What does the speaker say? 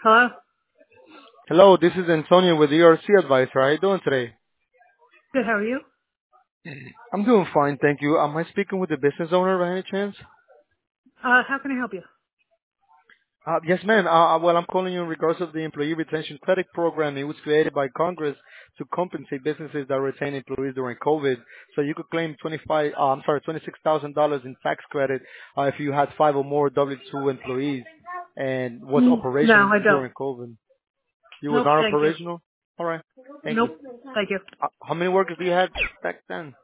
Hello? Hello, this is Antonio with ERC Advisor. How are you doing today? Good, how are you? I'm doing fine, thank you. Am I speaking with the business owner by any chance? How can I help you? Yes, ma'am. Well, I'm calling you in regards of the Employee Retention Credit Program. It was created by Congress to compensate businesses that retain employees during COVID. So you could claim $26,000 in tax credit if you had five or more W-2 employees and was No, operational I don't. during COVID. You was Nope, not thank you. operational? All right. Thank you. Nope, thank you. How many workers do you have back then?